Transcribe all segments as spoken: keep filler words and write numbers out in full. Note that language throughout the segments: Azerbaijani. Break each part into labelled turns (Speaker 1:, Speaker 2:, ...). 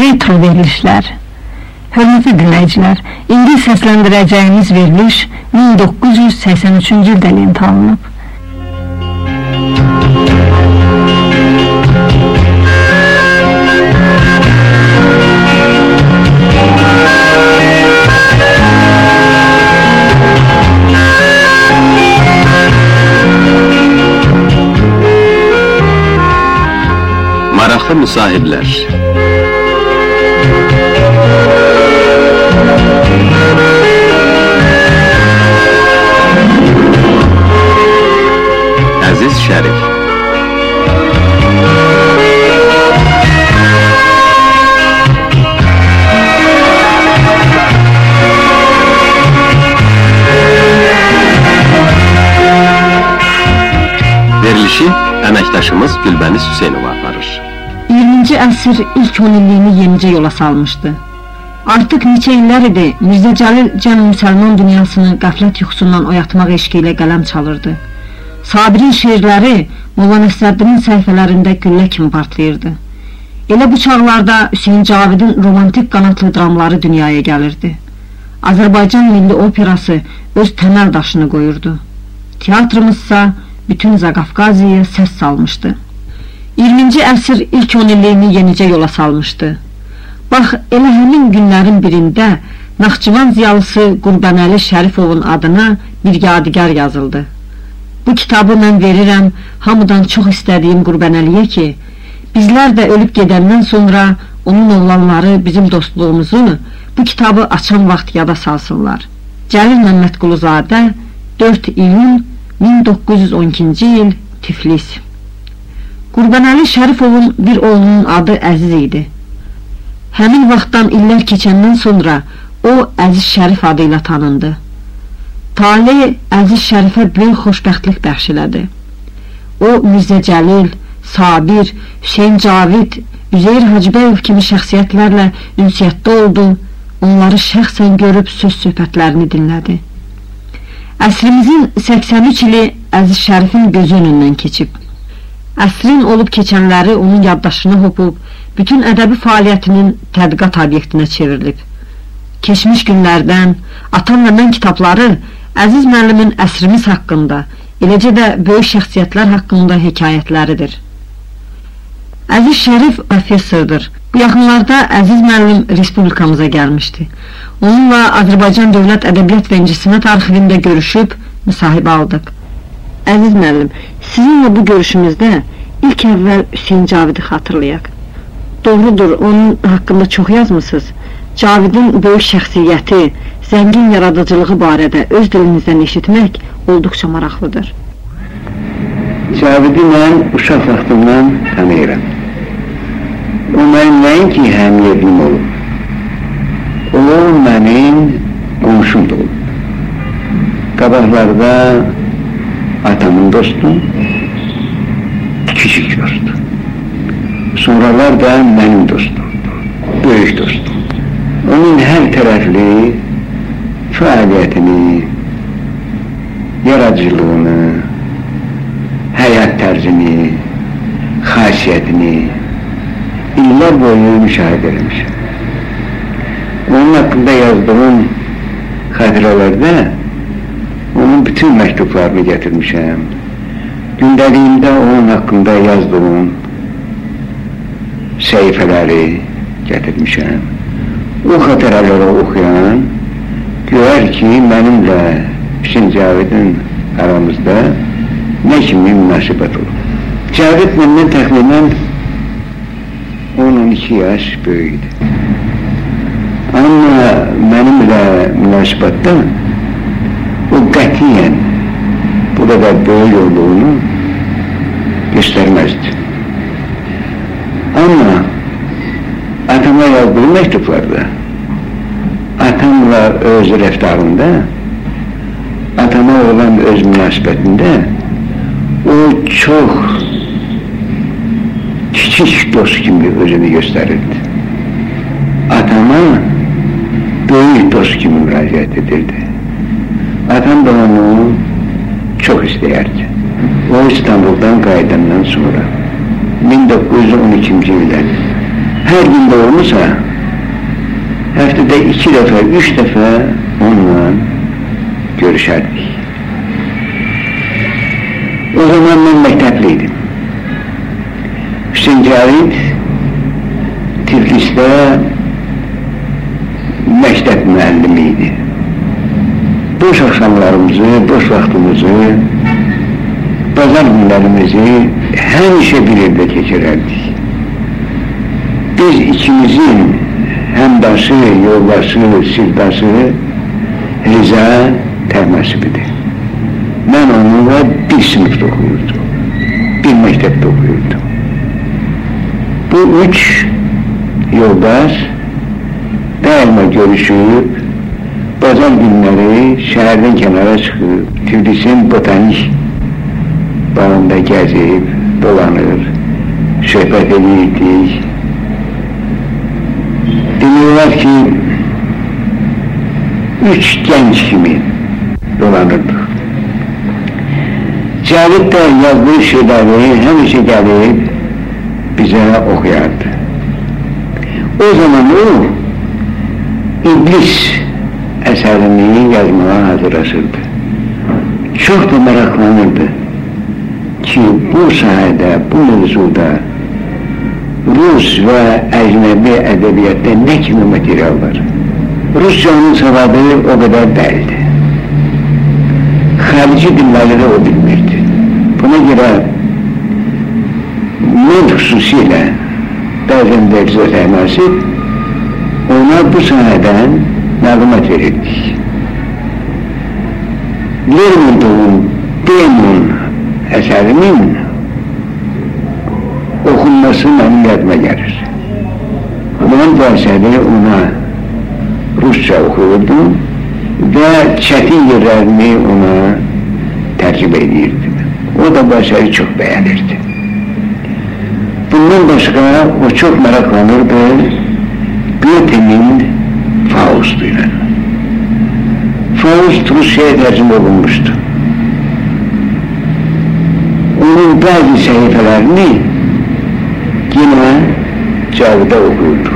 Speaker 1: Retro verilişlər. Hörmətli dinləyicilər, indi səsləndirəcəyimiz veriliş min doqquz yüz səksən üçüncü ildə lent alınıb.
Speaker 2: Maraqlı müsahiblər. Əziz Şərif. Verilişi əməkdaşımız Gülbəniz Hüseynova aparır.
Speaker 1: iyirminci əsr ilk on illiyini yenicə yola salmışdı. Artıq neçə illər idi Mirzə Cəlil cəm müsəlman dünyasını qəflət yuxusundan oyatmaq eşqi ilə qələm çalırdı. Sabirin şeirləri Molla Nəsrəddinin səhifələrində güllə kimi partlayırdı. Elə bu çağlarda Hüseyin Cavidin romantik qanatlı dramları dünyaya gəlirdi. Azərbaycan Milli Operası öz təməl daşını qoyurdu. Teatrımızsa bütün Zaqafqaziyaya səs salmışdı. iyirminci əsr ilk on illiyini yenicə yola salmışdı. Bax, elə həmin günlərin birində Naxçıvan ziyalısı Qurbanəli Şərifovun adına bir yadigar yazıldı. Bu kitabı mən verirəm hamıdan çox istədiyim Qurbanəliyə ki, bizlər də ölüb gedəndən sonra onun oğlanları bizim dostluğumuzu bu kitabı açan vaxt yada salsınlar. Cəlil Məmmədquluzadə, dörd iyun min doqquz yüz on ikinci il, Tiflis. Qurbanəli Şərifovun bir oğlunun adı Əziz idi. Həmin vaxtdan illər keçəndən sonra o Əziz Şərif adıyla tanındı. Talih Əziz Şərifə böyük xoşbəxtlik bəxş elədi. O Mirzə Cəlil, Sabir, Hüseyin Cavid, Üzeyir Hacıbəyev kimi şəxsiyyətlərlə ünsiyyətdə oldu, onları şəxsən görüb söz söhbətlərini dinlədi. Əsrimizin səksən üç ili Əziz Şərifin gözü önündən keçib. Əsrin olub keçənləri onun yaddaşını hopub, bütün ədəbi fəaliyyətinin tədqiqat obyektinə çevrilib. Keçmiş günlərdən, Atam və Mən kitabları Əziz müəllimin əsrimiz haqqında, eləcə də böyük şəxsiyyətlər haqqında hekayətləridir. Əziz Şərif professordur. Bu yaxınlarda Əziz müəllim respublikamıza gəlmişdi. Onunla Azərbaycan Dövlət Ədəbiyyat və İncəsənət arxivində görüşüb, müsahibə aldıq. Əziz müəllim, sizinlə bu görüşümüzdə ilk əvvəl Hüseyin Cavidi xatırlayaq. Doğrudur, onun haqqında çox yazmısınız. Cavidin böyük şəxsiyyəti, zəngin yaradıcılığı barədə öz dilinizdən eşitmək olduqca maraqlıdır.
Speaker 3: Cavidi mən uşaq vaxtımdan tanıyıram. O mənim nəinki həm yerlim olub. O mənim qonşum da olub. Qabaqlarda atamın dostu, kiçik dostu. Sonralar da mənim dostum, böyük dostum. Onun hər tərəfli fəaliyyətini, yaradıcılığını, həyat tərzini, xasiyyətini illər boyu müşahidə eləmişəm. Onun haqqında yazdığım xatirələrdə onun bütün məktublarını gətirmişəm. Gündəliyimdə onun haqqında yazdığım səhifələri gətirmişəm. O xatirələri oxuyan görər ki, mənimlə Hüseyin Cavidin aramızda nə kimi münasibət olur. Cavid məndən təxminən on on iki yaş böyükdür. Amma mənimlə münasibətdə o qətiyyən bu qədər böyük olduğunu göstərməzdi. Amma atama yazdığı məktublarda, atamla öz rəftarında, atama olan öz münasibətində o çox kiçik dost kimi özünü göstərirdi. Atama böyük dost kimi müraciət edirdi. Atam da onu çox istəyərdi. O İstanbuldan qayıdandan sonra min doqquz yüz on ikinci ildə her gün de olmuşsa haftada iki defa, üç defa onunla görüşerdik. O zaman ben mektepliydim. Hüseyin Cavit Tiflis'te mektep müəllimiydi. Boş akşamlarımızı, boş vaktimizi, pazar günlerimizi həmişə bir evde geçirerdik. Biz ikimizin hemdaşı, yoldaşı, sirdaşı Riza Təhməsibidir. Ben onunla bir sınıfta okuyordum, bir mektepte okuyordum. Bu üç yoldaş daima görüşüp, pazar günleri şehirden kenara çıkıp, Tiflis'in botanik bağında gezip, dolanır, söhbət edirdik. Deniyorlar ki, üç genç kimi dolanırdık. Cavit de yazdığı şeyleri həmişə gelip bize okuyardı. O zaman o İblis eserini yazmaya hazırlaşırdı. Çok da meraklanırdı ki bu sahada, bu mevzuda Rus ve ecnebi edebiyatta ne kimi materyal var? Rusçanın savadı o kadar değildi. Harici dilleri o bilmirdi. Buna göre Mend hususiyle bazen derse teması ona bu sahadan malumat verirdik. Lermontov'un Demon eserinin okunması benim yadıma gelir. Ben bu eseri ona Rusça okuyordum ve çetin yerlerini ona tercüme edirdim. O da bu eseri çok beğenirdi. Bundan başka o çok meraklanırdı Goethe'nin Faust'uyla. Faust Rusya'ya tercüme olunmuştu. Onun bazı sayfelerini yine Cavid'e okuyorduk.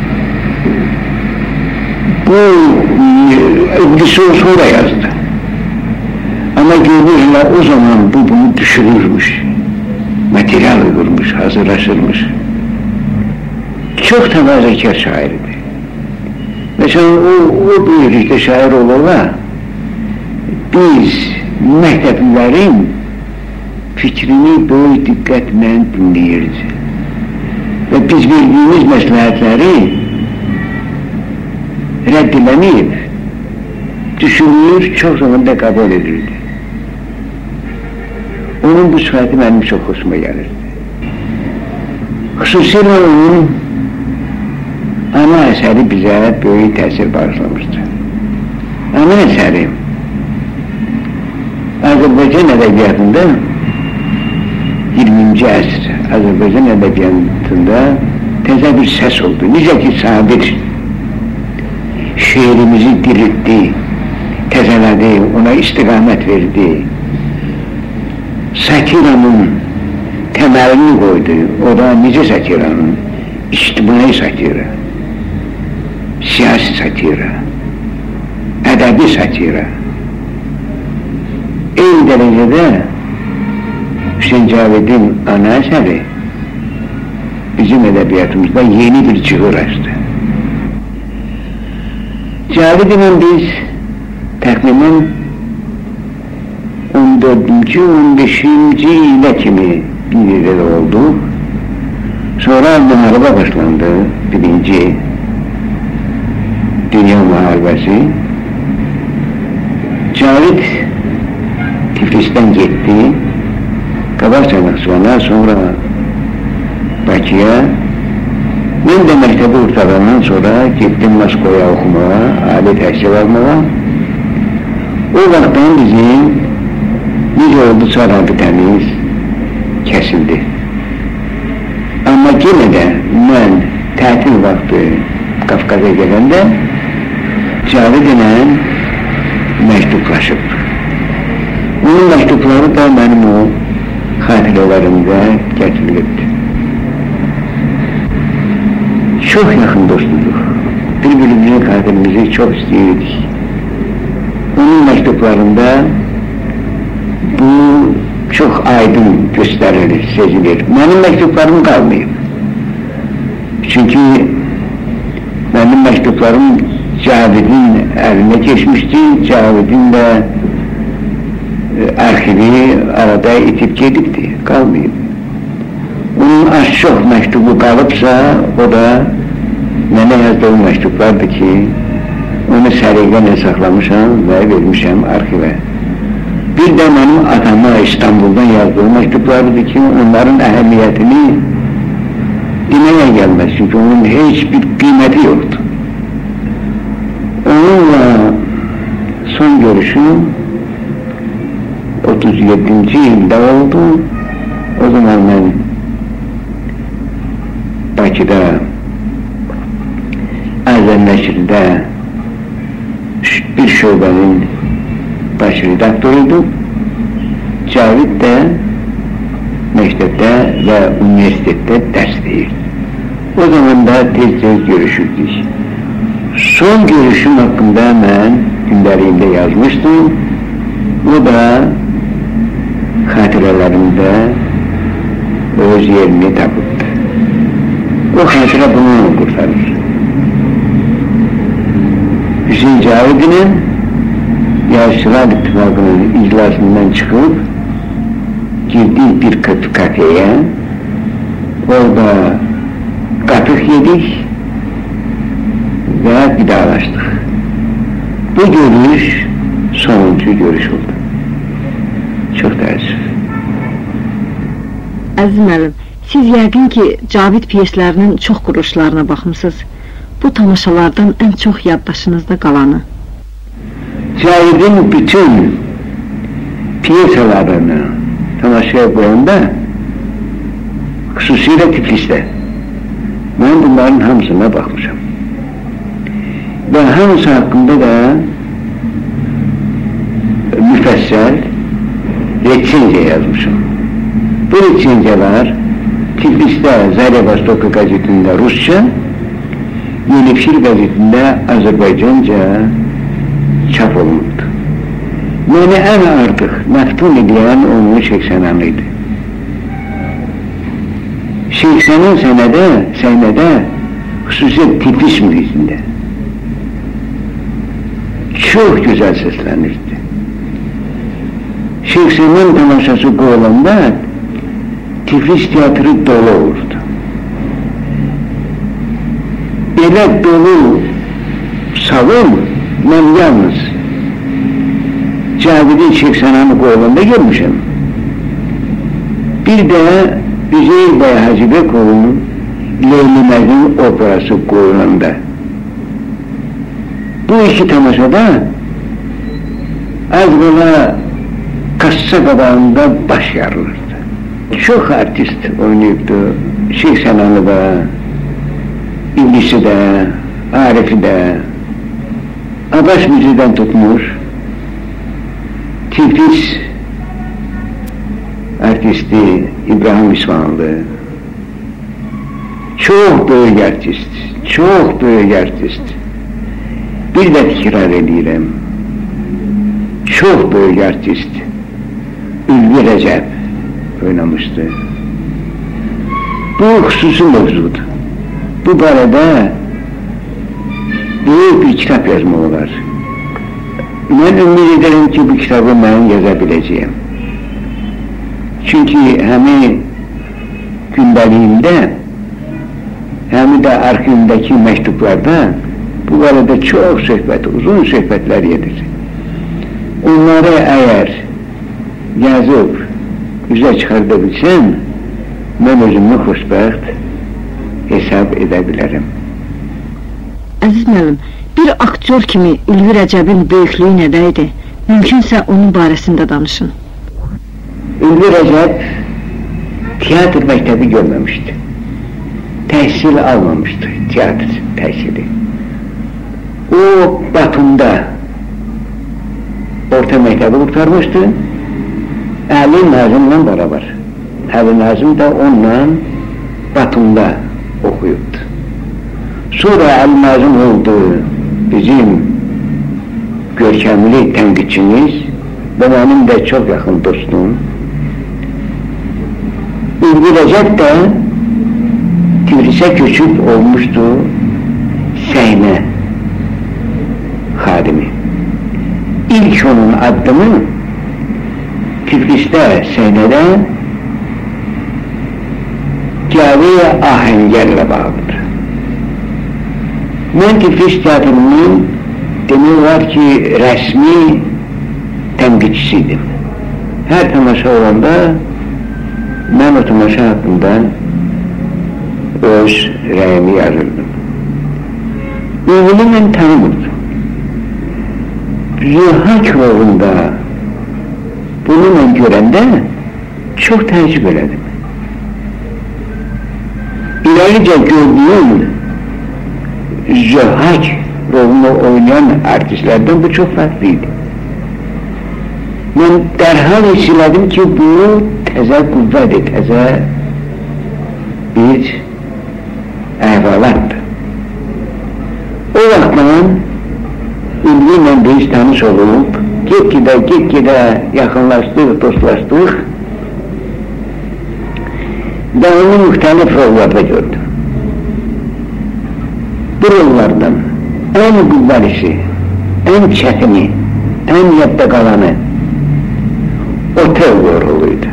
Speaker 3: Bu İblis'i o sonra yazdı. Ama görürler o zaman bu bunu düşünürmüş. Materyal uydurmuş, hazırlaşırmış. Çok tevazekar şairdi. Mesela o, o büyürlükte şair olurlar, biz mekteplilerin fikrini böyle dikkatle dinleyirdi. Ve biz bildiğimiz məsləhətləri reddilemeyip, düşünür, çok zaman da kabul edildi. Onun bu sıfatı benim çok hoşuma gelirdi. Xüsusilə onun ana eseri bize böyük təsir bağışlamıştı. Ana eseri Azərbaycan edebiyatında iyirminci əsr Azərbaycan edebiyatında təzə bir ses oldu. Necə ki Sabir şiirimizi diriltti, təzələdi, ona istiqamət verdi. Satiranın temelini koydu. O da nice satiranın, içtimai satira, siyasi satira, edebi satira. En derecede Hüseyin Cavid'in ana eseri bizim edebiyatımızda yeni bir çığır açtı. Cavid'in biz takriben on dördüncü on beşinci ile kimi bir yerde oldu. Sonra muharebe başlandı. Birinci Dünya Muharebesi. Cavit Tiflis'ten gitti. Kabarca'dan sonra sonra Bakı'ya. Ben de mektebi ortalarından sonra gittim Moskva'ya okumaya, âli tahsil almaya. O vaktan bizim necə oldu rabitəmiz kəsildi. Amma yenə də mən tətil vaxtı Qafqaza gələndə Cavid ilə məktublaşıb. Onun məktubları da mənim o xatirələrimdə gətirilibdir. Çok yakın dostluyduk. Birbirimizin kaderimizi çok istiyorduk. Onun mektuplarında bu çok aydın gösterilir, sezilir. Benim mektuplarım kalmıyor. Çünkü benim mektuplarım Cavid'in eline geçmişti. Cavid'in de e, arşivi arada itip gedikti, kalmıyor. Onun az çok mektubu kalıpsa, o da mənə yazdığı mektuplardı ki, onu səliqənlə saxlamışam və vermişəm arxivə. Bir də mənim atama İstanbuldan yazdığı mektuplardı ki, onların əhəmiyyətini deməyə gəlməz, çünki onun heç bir qiyməti yoxdur. Onunla son görüşüm otuz yeddinci ildə oldu. O zaman mən Bakıda Azəm Nəşrdə bir şöbənin baş redaktoruydum. Cavid də məktəbdə və universitetdə dərs deyirdi. O zaman da tez-tez görüşürdük. Son görüşüm hakkında mən gündəliyimdə yazmışdım. O da xatirələrimdə öz yerini tapıbdı. O xatirə bunu qurtarır. Hüseyin Cavid'in Yazıçılar İttifakı'nın iclasından çıkıp girdik bir kafeye, orada katık yedik ve vidalaştık. Bu görüş sonuncu görüş oldu. Çok təəssüf.
Speaker 1: Əziz müəllim, siz yəqin ki, Cavid piyeslərinin çox quruluşlarına baxmısınız. Bu tamaşalardan ən çox yaddaşınızda qalanı?
Speaker 3: Cavid'in bütün piyesalarını tamaşaya koyanda, xüsusilə Tiflis'te, ben bunların hamısına bakmışam. Ve hamısı hakkında da müfəssəl reçenze yazmışam. Bu reçenzeler Tiflis'te Zarya Vostoka gazetinde Rusça, Yenifşir gazetinde Azerbaycanca çap olundu. Beni en artık məftun edilen onun Şeyhsenan'ıydı. Şeyhsenan senede, senede xüsusilə Tiflis mühitinde çok güzel seslenirdi. Şeyhsenan tamaşası qoyulanda Tiflis teatrı dolu olurdu. Belə dolu salon mən yalnız Cavid'in Şeyhsenan'ı qoyulanda görmüşəm. Bir də Üzeyir Bəy Hacıbəkov'un Leyli Məcnun operası qoyulanda. Bu iki tamaşada az qala kassa qabağında baş yarılırdı. Çok artist oynayıbdı. Şeyhsenan'ı da, İblisi de, Arif'i de, Abbas Müzi'den tutmuş, Tiflis artisti İbrahim İsmail'di. Çok büyük artist, çok büyük artist. Bir de tekrar edirəm, çok büyük artist Ülvi Recep oynamıştı. Bu xüsusi mövzudur. Bu barədə büyük bir kitap yazma olar. Mən ümid ederim ki, bu kitabı mən yaza biləcəyəm. Çünki həmi gündəliyimdə, həmi də arxivimdəki məktublarda bu barədə çox söhbət, uzun söhbətlər yedir. Onları əgər yazıb üzə çıxarda bilsəm, mən özümü xoşbəxt hesab edə bilərəm.
Speaker 1: Əziz müəllim, bir aktyor kimi Ülvi Rəcəbin böyüklüyü nədəydi? Mümkünsə onun barəsində danışın.
Speaker 3: Ülvi Rəcəb tiyatr məktəbi görməmişdi. Təhsil almamışdı, tiyatr təhsili. O, Batum'da orta məktəbi qurtarmışdı. Əli Nazım'la beraber. Əli Nazım da onunla Batum'da okuyubdu. Sonra Əlmazım oldu bizim görkəmli tənqidçimiz və mənim də çox yaxın dostum. Ülvi Rəcəb də Tiflisə köçüb olmuşdu səhnə xadimi. İlk onun addımı Tiflisdə səhnədə Cəvi Ahəngərlə bağlıdır. Mən Tiflis teatrının demək var ki, rəsmi tənqidçisiydim. Hər tamaşa olanda mən o tamaşa haqqında öz rəyimi yazırdım. Ülvini mən tanımırdım. Zühak rolunda bunu mən görəndə çox təəccüb elədim. İləricə gördüyüm Zühak rolunu oynayan artistlərdən bu çox fərqliydi. Mən dərhal hiss elədim ki, bu təzə qüvvədir, təzə bir əhvalatdır. O vaxtdan Ülvi ilə biz tanış olub, get-gedə, get-gedə yaxınlaşdıq, dostlaşdıq və onu müxtəlif rollarda gördüm. Bu rollardan ən qüvvəlisi, ən çətini, ən yadda qalanı Otello roluydu.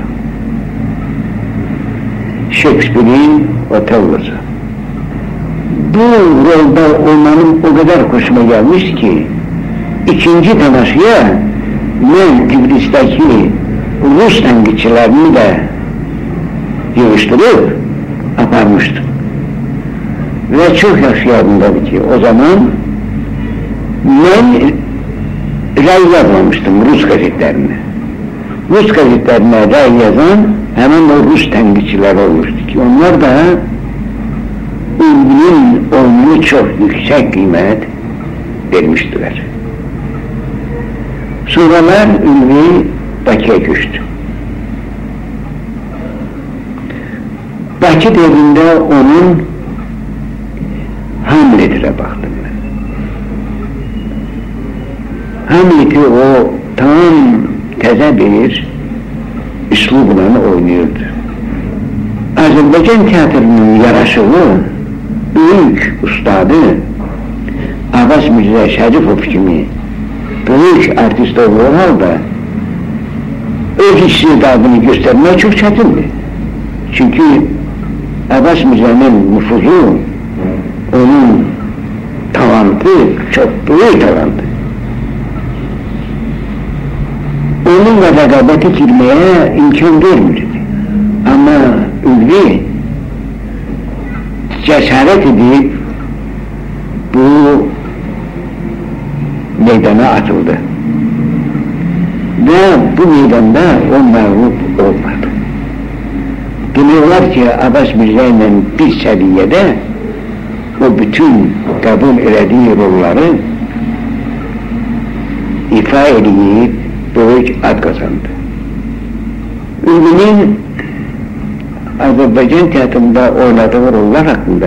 Speaker 3: Shakespeare'in Otello'su. Bu rolda olmanın o kadar hoşuma gelmişti ki, ikinci tamaşaya mən Tiflis'teki Rus tənqidçilərini de yığıştırıp aparmıştım. Ve çok yaxşı yadımdadır ki, o zaman mən rəy yazmamıştım Rus gazetlerine. Rus gazetlerine rəy yazan hemen o Rus tənqidçiləri olmuştu ki, onlar da Ülvi'nin oyununu çok yüksek kıymet vermiştiler. Sonralar Ülvi Bakı'ya köçtü. Bakı devrinde onun Hamlet'e baktım ben. Hamlet'i o tam təzə bir üslubla oynuyordu. Azərbaycan teatrının yaraşığı büyük ustadı Abbas Mirza Şərifov kimi büyük artist olduğu halda öz istidadını göstermek çok çətindir. Çünkü Abbas Mirza'nın nüfuzu, onun talantı çok büyük talantı. Onunla rəqabətə girməyə imkan vermirdi. Ama Ülvi cesaret edip bu meydana atıldı. Ve bu meydanda o mağlup olmadı. Biliyorlar ki Abbas Mirza ile bir seviyede o bütün kabul elədiği rolları ifa edip büyük ad kazandı. Ülvi'nin Azerbaycan teatrında oynadığı roller hakkında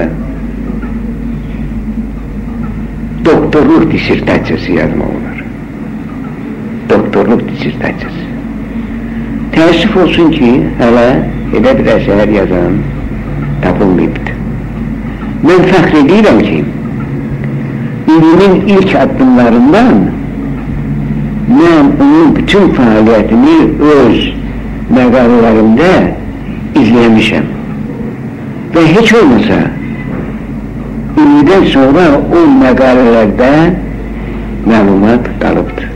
Speaker 3: doktorluk disertasiyası yazma olar. Doktorluk disertasiyası. Təəssüf olsun ki, hələ elə bir əsər yazan tapılmayıbdır. Mən fəxr edirəm ki, Ülvi'nin ilk addımlarından mən onun bütün fəaliyyətini öz məqalələrimdə izlemişəm. Və heç olmasa Ülvi'den sonra o məqaləlerde məlumat qalıbdır.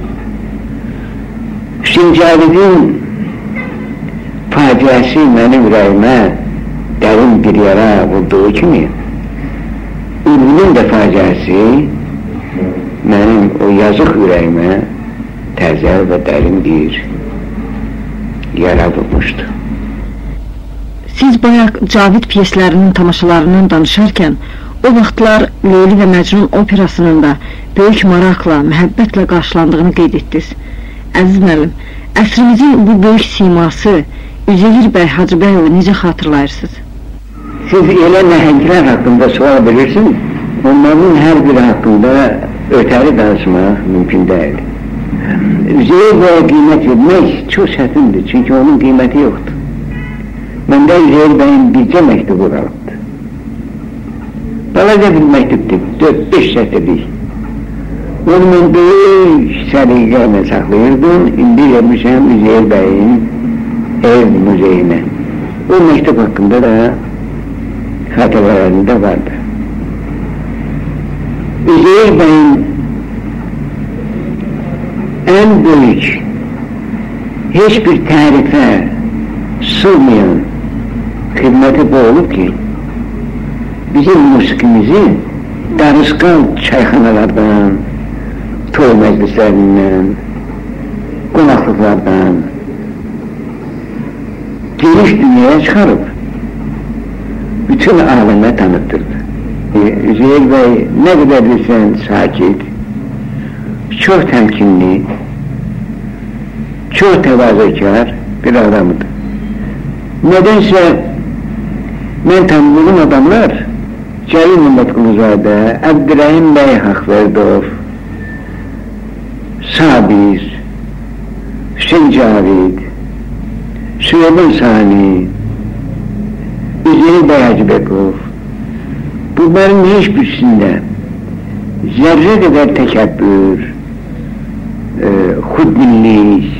Speaker 3: Hüseyin Cavid'in faciəsi mənim ürəyimə dərin bir yara vurduğu kimi Ülvi'nin də faciəsi mənim o yazıq ürəyimə təzə və dərin bir yara vurmuşdu.
Speaker 1: Siz bayaq Cavid piyeslərinin tamaşalarından danışarkən, o vaxtlar Leyli və Məcnun operasının da böyük maraqla, məhəbbətlə qarşılandığını qeyd etdiniz. Əziz müəllim, əsrimizin bu böyük siması Üzeyir bəy Hacıbəyovu necə xatırlayırsınız?
Speaker 3: Siz elə nəhənglər haqqında sual bilirsiniz? onların hər biri haqqında ötəri danışmaq mümkün deyil. Üzeyir bəyə qiymət vermək çox çətindir, çünki onun qiyməti yoxdur. Məndə Üzeyir bəyin bircə məktubu qalıbdır. Balaca bir məktubdur, dörd beş sətirlik. Onu mən böyük səliqəylə saxlayırdım, indi vermişəm Üzeyir bəyin ev muzeyinə. O məktub haqqında da xatırlarında vardı. Üzeyir bəyin ən böyük, heç bir tərifə sığmayan xidməti bu olub ki, bizim musikimizi darısqal çayxanalardan, toy məclislərindən, qonaqlıqlardan geniş dünyaya çıxarıb, bütün aləmə tanıtdırdı. Üzeyir bəy nə qədər bilsən sakit, çox təmkinli, çox təvazökar bir adamıdır. Nədənsə mən tanıdığım adamlar Cəlil Məmmədquluzadə, Əbdürrəhim bəy Haqverdov, Sabir, Hüseyin Cavid, Süleyman Sani, Üzeyir bəy Hacıbekov, bunların heç birisində zərrə qədər təkəbbür, e, xudbinlik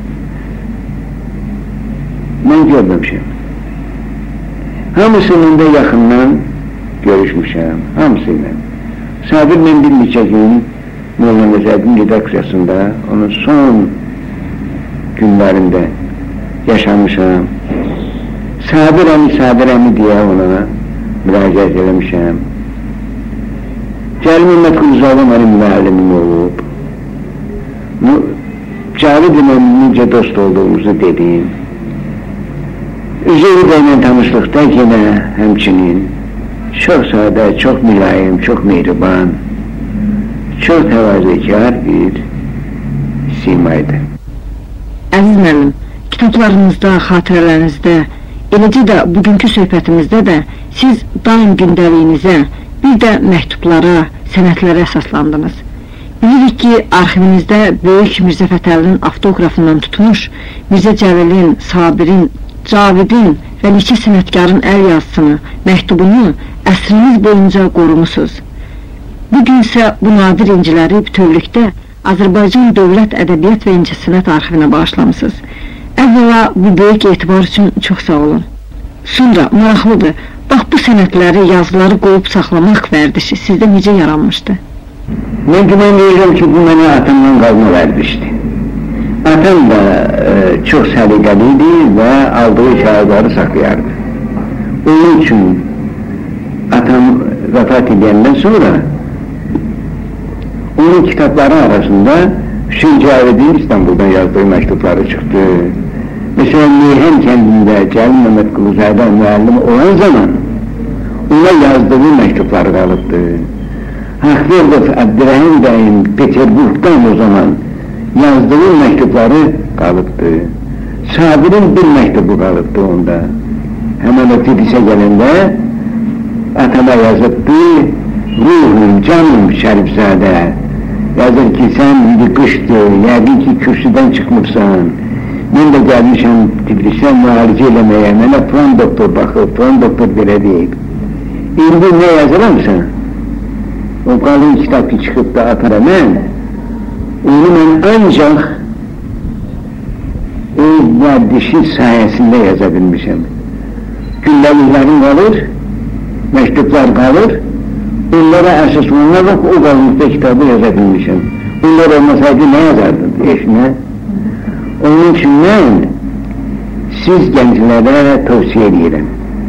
Speaker 3: mən görməmişəm. Hamısının da yaxından görüşmüşəm, hamısıyla. Sabir mən bir neçə gün Molla Nəzəddin redaksiyasında onun son günlərində yaşamışam. Sabir əmi, Sabir əmi deyə ona müraciət eləmişəm. Cəlil Məmmədquluzadə mənim müəllimim olub. Cavid ilə necə dost olduğumuzu dedim. Üzeyir bəylə tanışlıqda yenə həmçinin çox sadə, çox mülayim, çox mehriban, çox təvazökar bir simaydı.
Speaker 1: Əziz müəllim, kitablarınızda, xatirələrinizdə, eləcə də bugünkü söhbətimizdə də siz daim gündəliyinizə, bir də məktublara, sənətlərə əsaslandınız. Bilirik ki, arxivinizdə böyük Mirzə Fətəlinin avtoqrafından tutmuş, Mirzə Cəlilin, Sabirin, Cavidin və neçə sənətkarın əl yazısını, məktubunu əsriniz boyunca qorumusunuz. Bugün isə bu nadir inciləri bütövlükdə Azərbaycan Dövlət Ədəbiyyat və İncəsənət arxivinə bağışlamışsınız. Əvvəla bu böyük etibar üçün çox sağ olun. Sonra maraqlıdır, bax bu sənətləri, yazıları qoyub saxlamaq vərdişi sizdə necə yaranmışdı?
Speaker 3: Mən güman verirəm ki, bu mənə atamdan qalma vərdişdir. Atam da e, çox səliqəli idi və aldığı kağızları saxlayardı. Onun üçün atam vəfat edəndən sonra onun kitabları arasında Hüseyin Cavidin İstanbuldan yazdığı məktubları çıxdı. Mesela Meyhən kəndində Cəlil Məmmədquluzadə müəllim olan zaman ona yazdığı məktubları qalıbdı. Haqverdov Əbdürrəhim bəyin Peterburqdan o zaman yazdığı məktubları qalıbdı. Sabirin bir məktubu qalıbdı onda. Həmən o Tiflisə gələndə atama yazıbdı, ruhum, canım Şərifzadə, yazır ki, sən indi qışdır, yəqin ki, kürsüdən çıxmırsan, mən də gəlmişəm Tiflisə müalicə eləməyə, mənə plan doktor baxıb, plan doktor belə deyib. İndi nə yazıramsan? O qalın kitab ki, çıxıb da atara mən, onu mən ancaq o vərdişin sayəsində yaza bilmişəm. Gündəliklərim qalır, məktublar qalır, onlara əsas olunaraq o qalınlıqda kitabı yaza bilmişəm. Onlar olmasaydı nə yazardım? Heç nə. Onun üçün mən siz gənclərə tövsiyə edirəm.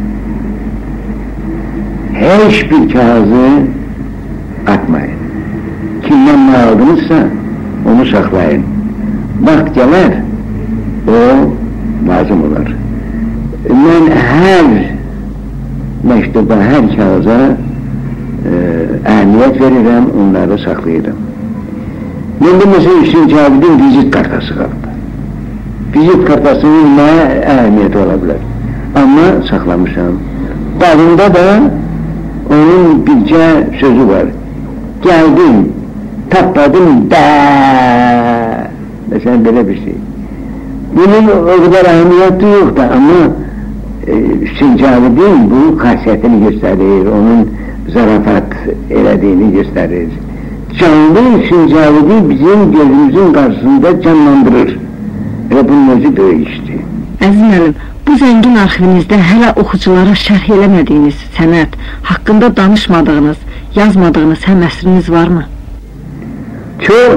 Speaker 3: Heç bir kağızı atmayın. Kimdən nə aldınızsa onu saxlayın. Vaxt gələr, o lazım olar. Mən hər məktuba, hər kağıza əhəmiyyət verirəm, onları saxlayıram. Məndə məsələn Hüseyin Cavidin vizit kartası qaldı. Vizit kartasının nə əhəmiyyəti ola bilər? Amma saxlamışam. Bağında da onun bircə sözü var. Gəldim, tapmadım, də. Məsələn, belə bir şey. Bunun o kadar əhəmiyyəti yoxdur, amma e, Hüseyin Cavidin bu xasiyyətini göstərir, onun zarafat elədiyini göstərir. Canlı Hüseyin Cavidi bizim gözümüzün qarşısında canlandırır. Və bunun özü böyük işdir.
Speaker 1: Əziz müəllim, bu zəngin arxivinizdə hələ oxuculara şərh eləmədiyiniz sənət, haqqında danışmadığınız, yazmadığınız həm əsriniz varmı?
Speaker 3: Çox,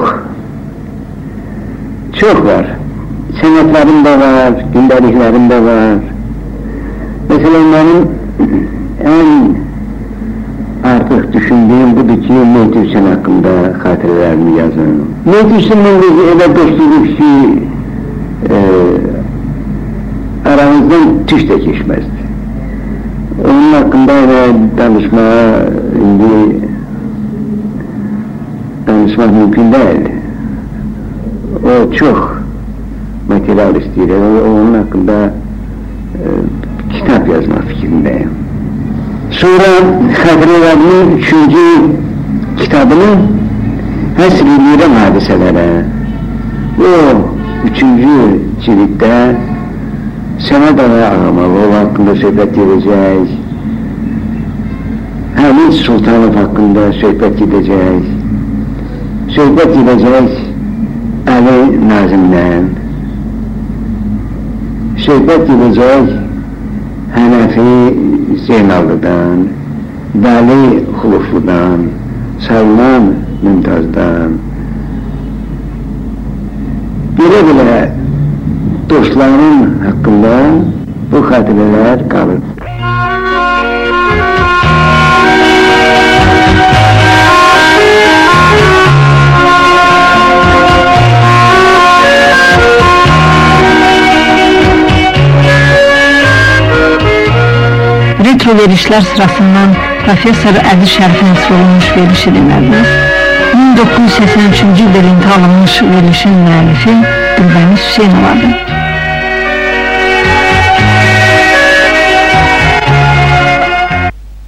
Speaker 3: çox var. Sənətlərim də var, gündəliklərim də var. Məsələn, mənim ən artıq düşündüyüm budur ki, Mehdi Hüseyin haqqında xatirələrimi yazın. Mehdi Hüseyinlə elə dostluq ki, e, aramızdan tüş də keçməzdi. Onun haqqında elə danışmağa, indi danışmaq mümkün deyil. O çox material istəyir, onun haqqında e, kitap yazmaq fikrindəyim. Sonra xatirələrimin üçüncü kitabını həsr edirəm hadisələrə. O üçüncü ciliddə Səməd Ağa Ağamov haqqında söhbət edəcək, Həmin Sultanov haqqında söhbət edəcək, söhbət edəcək Əli Nazimdən, söhbət edəcək Hənəfi Zeynallıdan, Vəli Xulufludan, Salman Mümtazdan. Belə-belə dostlarının haqqında bu xatirələr qalır.
Speaker 1: Retro verişlər sırasından Profesör Əli Şərifə həsr olunmuş verilişi dinlədiniz. min doqquz yüz səksən üçüncü ildə alınmış verilişin müəllifi Gülbəniz Hüseynovadır.